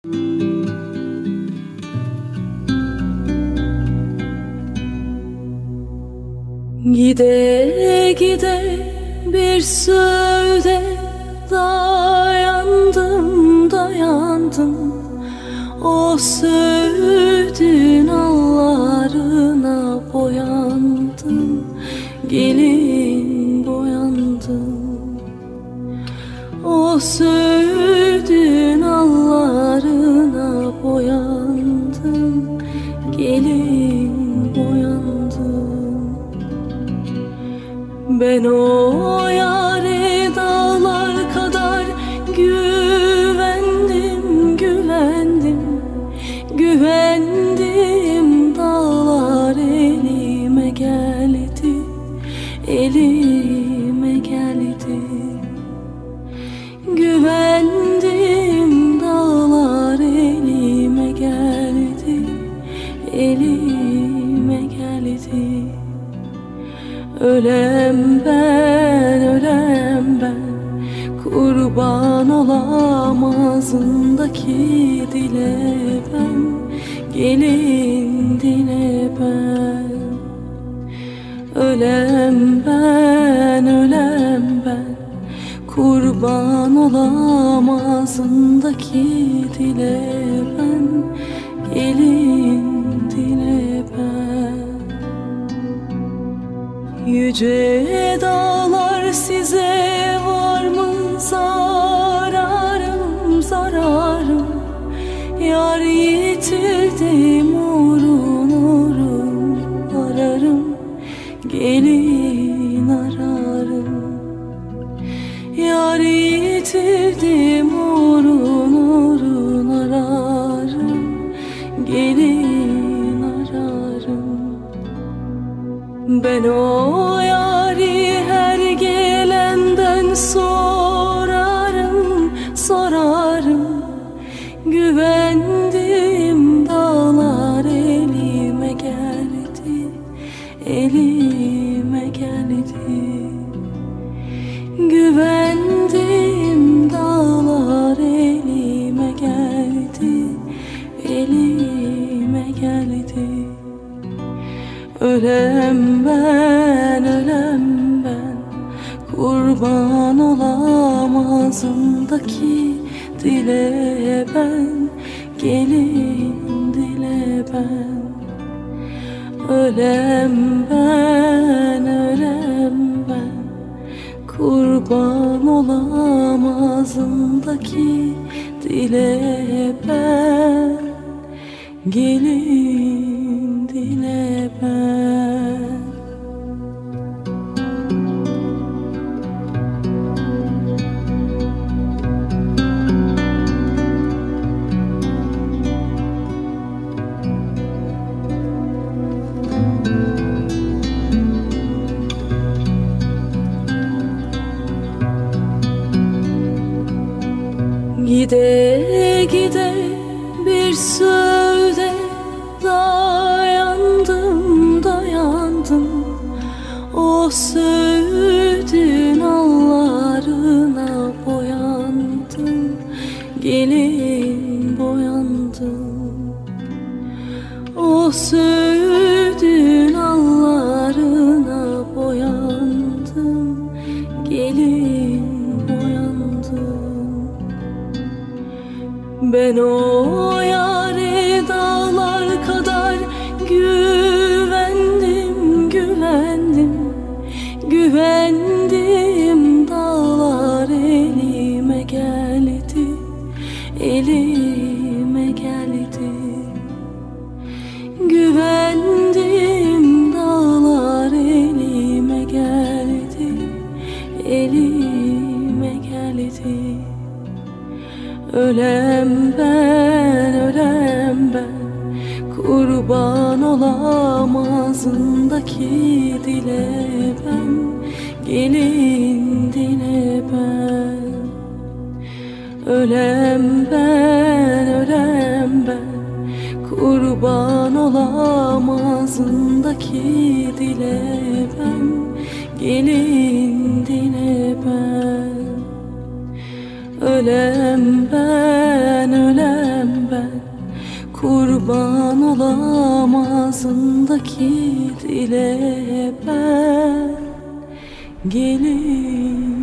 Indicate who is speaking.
Speaker 1: Gide gide bir sözde dayandım dayandım, o söğüdün allarına boyandım, gelin boyandım. O söğüdün allarına boyandım, gelin boyandım. Ben o yâre dağlar kadar güvendim, güvendim, güvendim. Dağlar elime geldi, elime geldi. Güvendim, dağlar elime geldi, elime geldi. Ölem ben, ölem ben, kurban olam ağzındaki dile ben, gelin dile ben. Ölem ben, ölem ben, kurban olam ağzındaki dile ben, gelin dile ben. Yüce dağlar, size var mı zararım, zararım? Yar yitirdim, uğrun uğrun ararım, gelin ararım. Yar yitirdim, uğrun uğrun ararım, gelin ararım. Ben o yâri her gelenden sorarım, sorarım. Güvendim, dağlar elime geldi, elime geldi. Güvendim, dağlar elime geldi, elime geldi. Ölem ben, ölem ben, kurban olam ağzımdaki dile ben, gelin dile ben. Ölem ben, ölem ben, kurban olam ağzımdaki dile ben, gelin dile ben. Gide gide bir sözde dayandım dayandım, o söğüdün allarına boyandım, gelin boyandım. O söğüdün allarına boyandım, gelin boyandım. Ben o yâre dağlar kadar güvendim, güvendim, güvendim. Dağlar elime geldi, elime geldi. Güvendim, dağlar elime geldi, elime geldi. Ölem ben, ölem ben, kurban olam ağzındaki dile ben, gelin dile ben. Ölem ben, ölem ben, kurban olam ağzındaki dile ben, gelin dile ben. Ölem ben, ölem kurban olam ağzındaki dile ben gelin.